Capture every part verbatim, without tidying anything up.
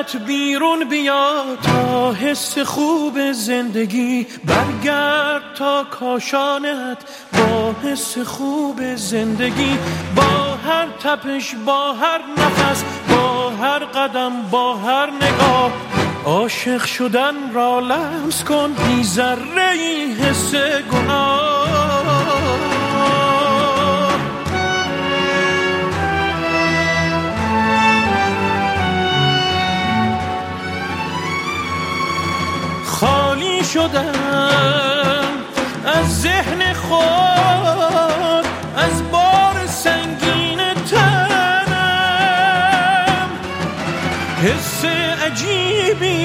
خانه‌ات بیرون بیا تا حس خوب زندگی، برگرد تا کاشانت با حس خوب زندگی، با هر تپش، با هر نفس، با هر قدم، با هر نگاه، عاشق شدن را لمس کن بی ذره‌ای حس گناه. خالی شدم از ذهن خود، از بار سنگین تنم، حس عجیبی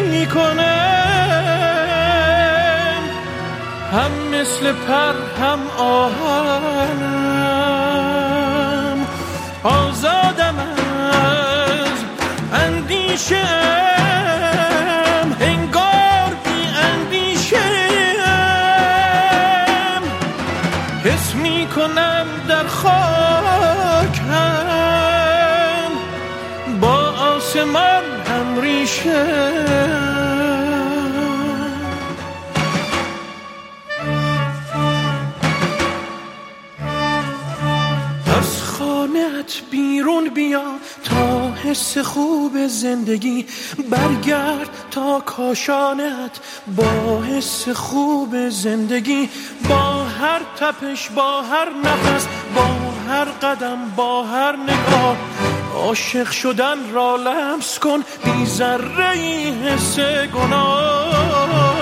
میکنم، هم مثل پر هم آهنم، آزادم از اندیشه، حس می کنم در خاک هم با آسمان هم ریشه. از خانه‌ات بیرون بیا تا حس خوب زندگی، برگرد تا کاشانت با حس خوب زندگی، با هر تپش، با هر نفس، با هر قدم، با هر نگاه، عاشق شدن را لمس کن بی ذره‌ای حس گناه.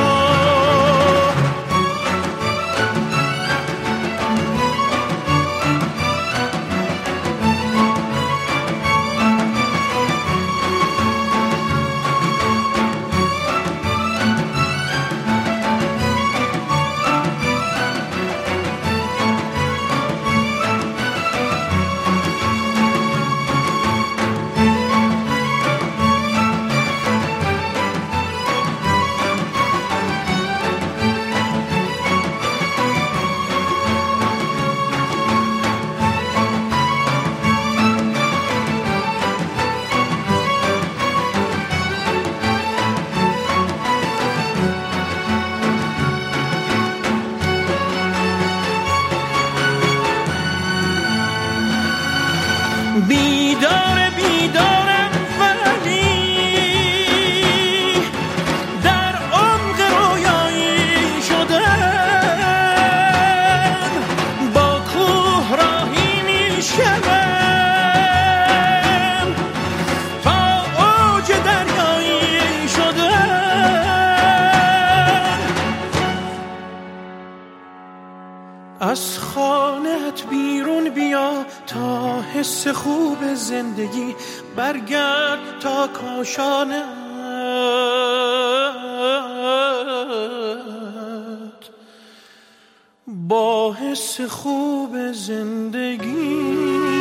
بیدار بیدارم ولی در عمق رویایی شدم، با کوه راهی می شدم تا اوج دریایی شدم. از خانه‌ات بیرون بیا تا حس خوب زندگی، برگرد تا کاشانت با حس خوب زندگی.